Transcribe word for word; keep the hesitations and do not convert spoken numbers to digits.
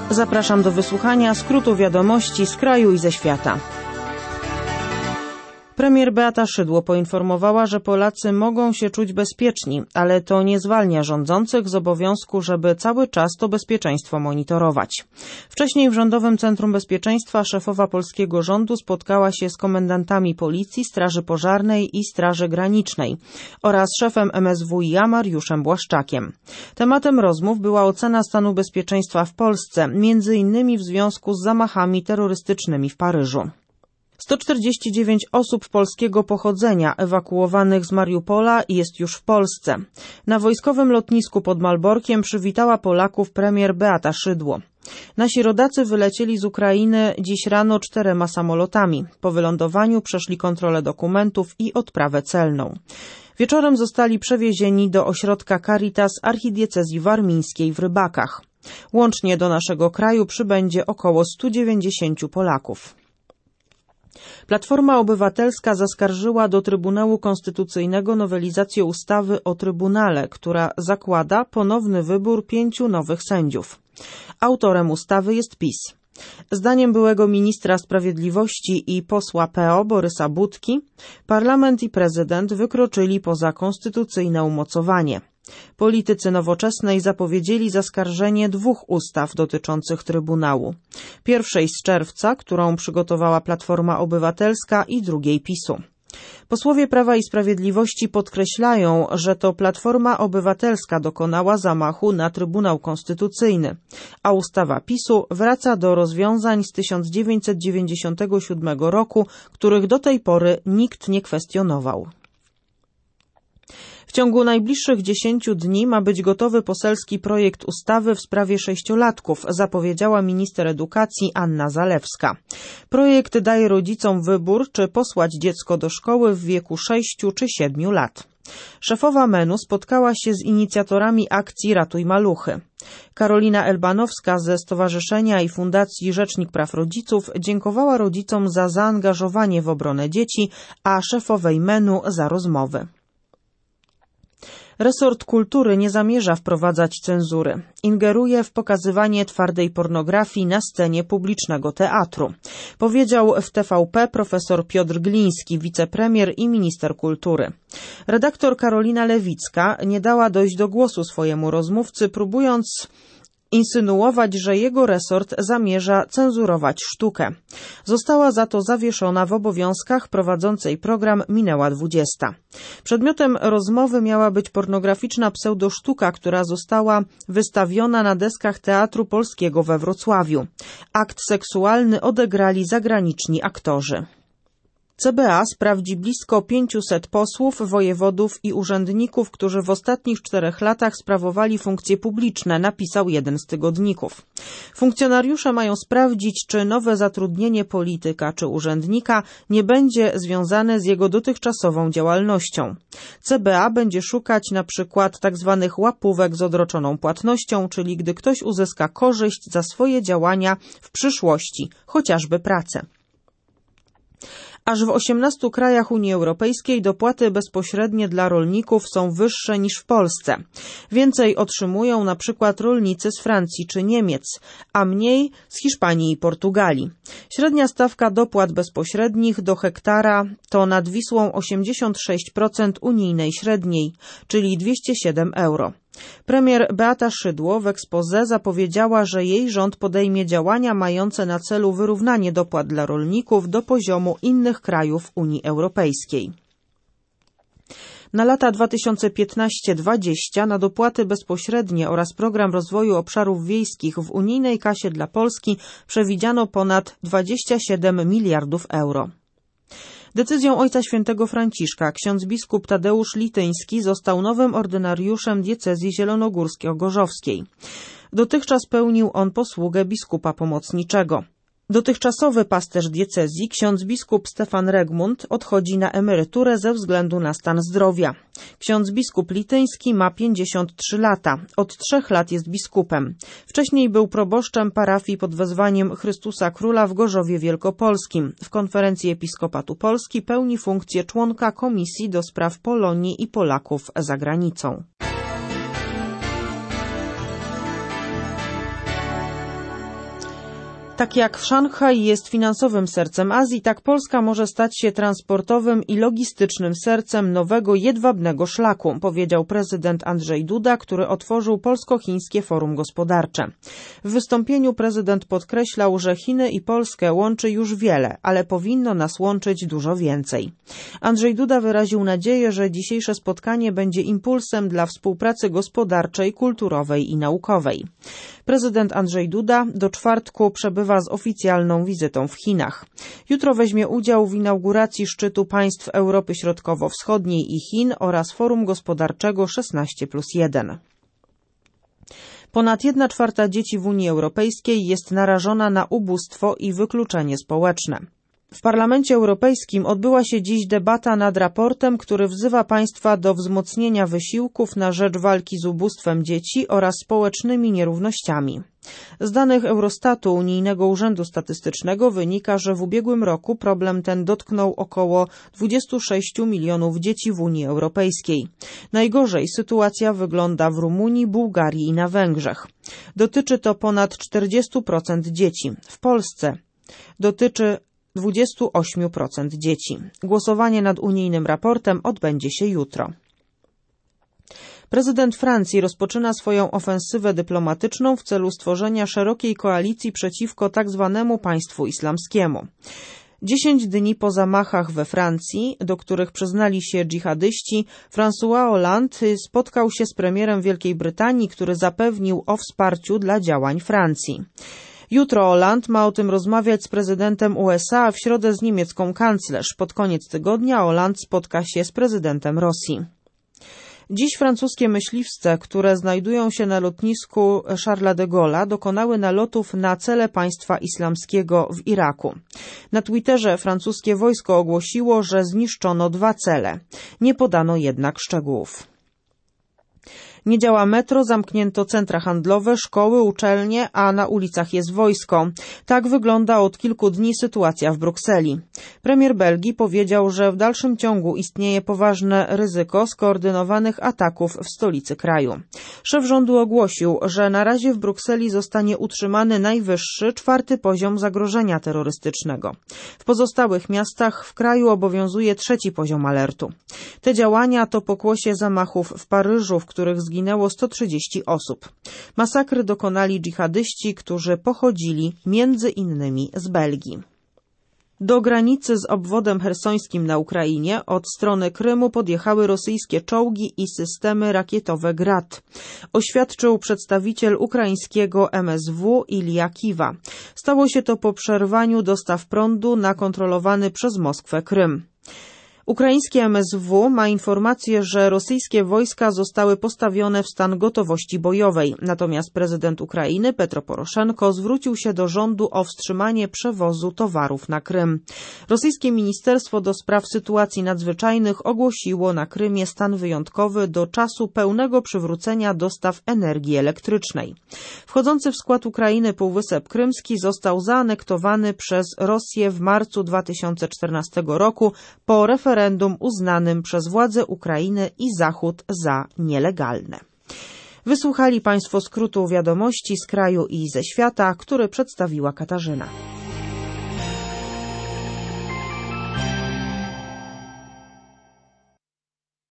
Zapraszam do wysłuchania skrótu wiadomości z kraju i ze świata. Premier Beata Szydło poinformowała, że Polacy mogą się czuć bezpieczni, ale to nie zwalnia rządzących z obowiązku, żeby cały czas to bezpieczeństwo monitorować. Wcześniej w Rządowym Centrum Bezpieczeństwa szefowa polskiego rządu spotkała się z komendantami Policji, Straży Pożarnej i Straży Granicznej oraz szefem M S W i a Mariuszem Błaszczakiem. Tematem rozmów była ocena stanu bezpieczeństwa w Polsce, między innymi w związku z zamachami terrorystycznymi w Paryżu. sto czterdzieści dziewięć osób polskiego pochodzenia ewakuowanych z Mariupola jest już w Polsce. Na wojskowym lotnisku pod Malborkiem przywitała Polaków premier Beata Szydło. Nasi rodacy wylecieli z Ukrainy dziś rano czterema samolotami. Po wylądowaniu przeszli kontrolę dokumentów i odprawę celną. Wieczorem zostali przewiezieni do ośrodka Caritas archidiecezji warmińskiej w Rybakach. Łącznie do naszego kraju przybędzie około stu dziewięćdziesięciu Polaków. Platforma Obywatelska zaskarżyła do Trybunału Konstytucyjnego nowelizację ustawy o Trybunale, która zakłada ponowny wybór pięciu nowych sędziów. Autorem ustawy jest PiS. Zdaniem byłego ministra sprawiedliwości i posła P O Borysa Budki, parlament i prezydent wykroczyli poza konstytucyjne umocowanie. Politycy Nowoczesnej zapowiedzieli zaskarżenie dwóch ustaw dotyczących Trybunału. Pierwszej z czerwca, którą przygotowała Platforma Obywatelska, i drugiej PiSu. Posłowie Prawa i Sprawiedliwości podkreślają, że to Platforma Obywatelska dokonała zamachu na Trybunał Konstytucyjny, a ustawa PiSu wraca do rozwiązań z tysiąc dziewięćset dziewięćdziesiątego siódmego roku, których do tej pory nikt nie kwestionował. W ciągu najbliższych dziesięciu dni ma być gotowy poselski projekt ustawy w sprawie sześciolatków, zapowiedziała minister edukacji Anna Zalewska. Projekt daje rodzicom wybór, czy posłać dziecko do szkoły w wieku sześciu czy siedmiu lat. Szefowa M E N u spotkała się z inicjatorami akcji Ratuj Maluchy. Karolina Elbanowska ze Stowarzyszenia i Fundacji Rzecznik Praw Rodziców dziękowała rodzicom za zaangażowanie w obronę dzieci, a szefowej M E N u za rozmowy. Resort kultury nie zamierza wprowadzać cenzury. Ingeruje w pokazywanie twardej pornografii na scenie publicznego teatru, powiedział w T V P profesor Piotr Gliński, wicepremier i minister kultury. Redaktor Karolina Lewicka nie dała dojść do głosu swojemu rozmówcy, próbując insynuować, że jego resort zamierza cenzurować sztukę. Została za to zawieszona w obowiązkach prowadzącej program Minęła dwudziesta. Przedmiotem rozmowy miała być pornograficzna pseudosztuka, która została wystawiona na deskach Teatru Polskiego we Wrocławiu. Akt seksualny odegrali zagraniczni aktorzy. C B A sprawdzi blisko pięciuset posłów, wojewodów i urzędników, którzy w ostatnich czterech latach sprawowali funkcje publiczne, napisał jeden z tygodników. Funkcjonariusze mają sprawdzić, czy nowe zatrudnienie polityka czy urzędnika nie będzie związane z jego dotychczasową działalnością. C B A będzie szukać na przykład tzw. łapówek z odroczoną płatnością, czyli gdy ktoś uzyska korzyść za swoje działania w przyszłości, chociażby pracę. Aż w osiemnastu krajach Unii Europejskiej dopłaty bezpośrednie dla rolników są wyższe niż w Polsce. Więcej otrzymują na przykład rolnicy z Francji czy Niemiec, a mniej z Hiszpanii i Portugalii. Średnia stawka dopłat bezpośrednich do hektara to nad Wisłą osiemdziesiąt sześć procent unijnej średniej, czyli dwieście siedem euro. Premier Beata Szydło w exposé zapowiedziała, że jej rząd podejmie działania mające na celu wyrównanie dopłat dla rolników do poziomu innych krajów Unii Europejskiej. Na lata dwa tysiące piętnaście do dwudziestego na dopłaty bezpośrednie oraz program rozwoju obszarów wiejskich w unijnej kasie dla Polski przewidziano ponad dwadzieścia siedem miliardów euro. Decyzją Ojca Świętego Franciszka ksiądz biskup Tadeusz Lityński został nowym ordynariuszem diecezji zielonogórsko-gorzowskiej. Dotychczas pełnił on posługę biskupa pomocniczego. Dotychczasowy pasterz diecezji, ksiądz biskup Stefan Regmund, odchodzi na emeryturę ze względu na stan zdrowia. Ksiądz biskup Lityński ma pięćdziesiąt trzy lata. Od trzech lat jest biskupem. Wcześniej był proboszczem parafii pod wezwaniem Chrystusa Króla w Gorzowie Wielkopolskim. W Konferencji Episkopatu Polski pełni funkcję członka Komisji do Spraw Polonii i Polaków za granicą. Tak jak Szanghaj jest finansowym sercem Azji, tak Polska może stać się transportowym i logistycznym sercem nowego jedwabnego szlaku, powiedział prezydent Andrzej Duda, który otworzył Polsko-Chińskie Forum Gospodarcze. W wystąpieniu prezydent podkreślał, że Chiny i Polskę łączy już wiele, ale powinno nas łączyć dużo więcej. Andrzej Duda wyraził nadzieję, że dzisiejsze spotkanie będzie impulsem dla współpracy gospodarczej, kulturowej i naukowej. Prezydent Andrzej Duda do czwartku przebywa z oficjalną wizytą w Chinach. Jutro weźmie udział w inauguracji szczytu państw Europy Środkowo-Wschodniej i Chin oraz Forum Gospodarczego szesnaście plus jeden. Ponad jedna czwarta dzieci w Unii Europejskiej jest narażona na ubóstwo i wykluczenie społeczne. W Parlamencie Europejskim odbyła się dziś debata nad raportem, który wzywa państwa do wzmocnienia wysiłków na rzecz walki z ubóstwem dzieci oraz społecznymi nierównościami. Z danych Eurostatu, Unijnego Urzędu Statystycznego, wynika, że w ubiegłym roku problem ten dotknął około dwadzieścia sześć milionów dzieci w Unii Europejskiej. Najgorzej sytuacja wygląda w Rumunii, Bułgarii i na Węgrzech. Dotyczy to ponad czterdzieści procent dzieci. W Polsce dotyczy dwadzieścia osiem procent dzieci. Głosowanie nad unijnym raportem odbędzie się jutro. Prezydent Francji rozpoczyna swoją ofensywę dyplomatyczną w celu stworzenia szerokiej koalicji przeciwko tzw. państwu islamskiemu. Dziesięć dni po zamachach we Francji, do których przyznali się dżihadyści, François Hollande spotkał się z premierem Wielkiej Brytanii, który zapewnił o wsparciu dla działań Francji. Jutro Hollande ma o tym rozmawiać z prezydentem U S A, a w środę z niemiecką kanclerz. Pod koniec tygodnia Hollande spotka się z prezydentem Rosji. Dziś francuskie myśliwce, które znajdują się na lotnisku Charlesa de Gaulle'a, dokonały nalotów na cele państwa islamskiego w Iraku. Na Twitterze francuskie wojsko ogłosiło, że zniszczono dwa cele. Nie podano jednak szczegółów. Nie działa metro, zamknięto centra handlowe, szkoły, uczelnie, a na ulicach jest wojsko. Tak wygląda od kilku dni sytuacja w Brukseli. Premier Belgii powiedział, że w dalszym ciągu istnieje poważne ryzyko skoordynowanych ataków w stolicy kraju. Szef rządu ogłosił, że na razie w Brukseli zostanie utrzymany najwyższy, czwarty poziom zagrożenia terrorystycznego. W pozostałych miastach w kraju obowiązuje trzeci poziom alertu. Te działania to pokłosie zamachów w Paryżu, w których zginęło Zginęło sto trzydzieści osób. Masakry dokonali dżihadyści, którzy pochodzili między innymi z Belgii. Do granicy z obwodem chersońskim na Ukrainie od strony Krymu podjechały rosyjskie czołgi i systemy rakietowe Grad, oświadczył przedstawiciel ukraińskiego M S W Ilja Kiwa. Stało się to po przerwaniu dostaw prądu na kontrolowany przez Moskwę Krym. Ukraińskie M S W ma informację, że rosyjskie wojska zostały postawione w stan gotowości bojowej, natomiast prezydent Ukrainy Petro Poroszenko zwrócił się do rządu o wstrzymanie przewozu towarów na Krym. Rosyjskie Ministerstwo do Spraw Sytuacji Nadzwyczajnych ogłosiło na Krymie stan wyjątkowy do czasu pełnego przywrócenia dostaw energii elektrycznej. Wchodzący w skład Ukrainy Półwysep Krymski został zaanektowany przez Rosję w marcu dwa tysiące czternastego roku po referendum uznanym przez władze Ukrainy i Zachód za nielegalne. Wysłuchali Państwo skrótu wiadomości z kraju i ze świata, który przedstawiła Katarzyna.